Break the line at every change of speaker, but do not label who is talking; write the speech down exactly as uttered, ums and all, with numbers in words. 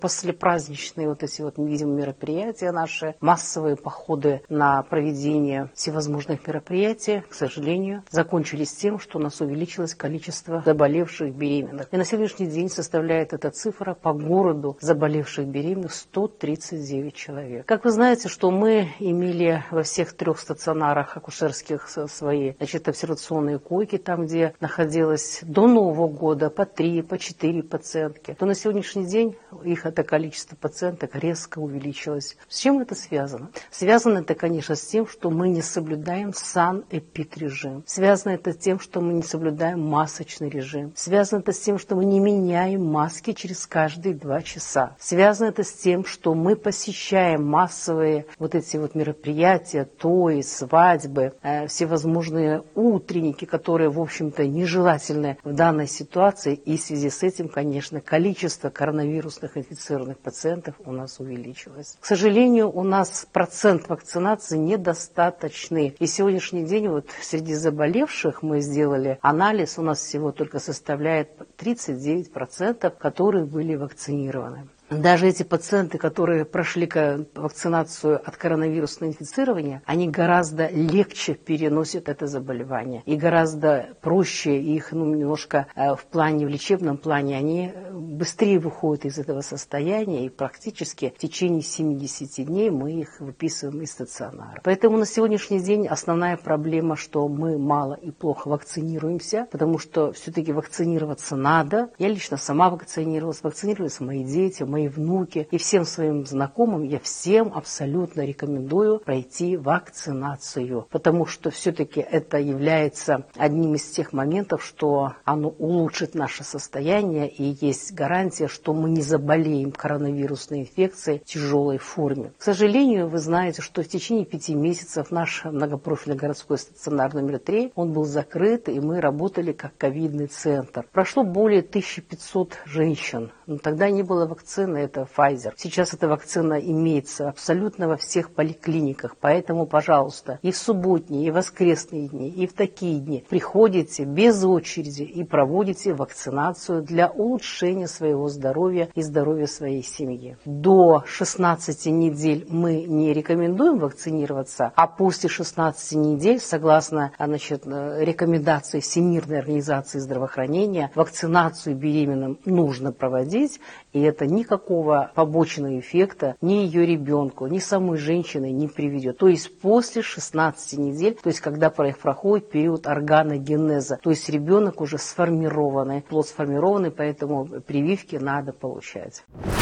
Послепраздничные вот эти вот, видимо, мероприятия наши, массовые походы на проведение всевозможных мероприятий, к сожалению, закончились тем, что у нас увеличилось количество заболевших беременных. И на сегодняшний день составляет эта цифра по городу заболевших беременных сто тридцать девять человек. Как вы знаете, что мы имели во всех трех стационарах акушерских свои, значит, обсервационные койки, там, где находилось до Нового года по три, по четыре пациентки, то на сегодняшний день их это количество пациенток резко увеличилось. С чем это связано? Связано это, конечно, с тем, что мы не соблюдаем санэпидрежим. Связано это с тем, что мы не соблюдаем масочный режим. Связано это с тем, что мы не меняем маски через каждые два часа. Связано это с тем, что мы посещаем массовые вот эти вот мероприятия, тои, свадьбы, э, всевозможные утренники, которые, в общем-то, нежелательны в данной ситуации. И в связи с этим, конечно, количество коронавирусных инфицированных пациентов у нас увеличилось. К сожалению, у нас процент вакцинации недостаточный. И сегодняшний день вот среди заболевших мы сделали анализ, у нас всего только составляет тридцать девять процентов, которые были вакцинированы. Даже эти пациенты, которые прошли вакцинацию от коронавирусного инфицирования, они гораздо легче переносят это заболевание. И гораздо проще их, ну, немножко э, в плане, в лечебном плане, они быстрее выходят из этого состояния. И практически в течение семидесяти дней мы их выписываем из стационара. Поэтому на сегодняшний день основная проблема, что мы мало и плохо вакцинируемся, потому что все-таки вакцинироваться надо. Я лично сама вакцинировалась, вакцинировались мои дети, мои внуки, и всем своим знакомым я всем абсолютно рекомендую пройти вакцинацию, потому что все-таки это является одним из тех моментов, что оно улучшит наше состояние, и есть гарантия, что мы не заболеем коронавирусной инфекцией в тяжелой форме. К сожалению, вы знаете, что в течение пяти месяцев наш многопрофильный городской стационар номер три, он был закрыт, и мы работали как ковидный центр. Прошло более тысячи пятисот женщин, но тогда не было вакцины, это Pfizer. Сейчас эта вакцина имеется абсолютно во всех поликлиниках, поэтому, пожалуйста, и в субботние, и в воскресные дни, и в такие дни приходите без очереди и проводите вакцинацию для улучшения своего здоровья и здоровья своей семьи. До шестнадцати недель мы не рекомендуем вакцинироваться, а после шестнадцати недель, согласно, значит, рекомендации Всемирной организации здравоохранения, вакцинацию беременным нужно проводить, и это никакого побочного эффекта ни ее ребенку, ни самой женщине не приведет. То есть после шестнадцати недель, то есть когда проходит период органогенеза, то есть ребенок уже сформированный, плод сформированный, поэтому прививки надо получать.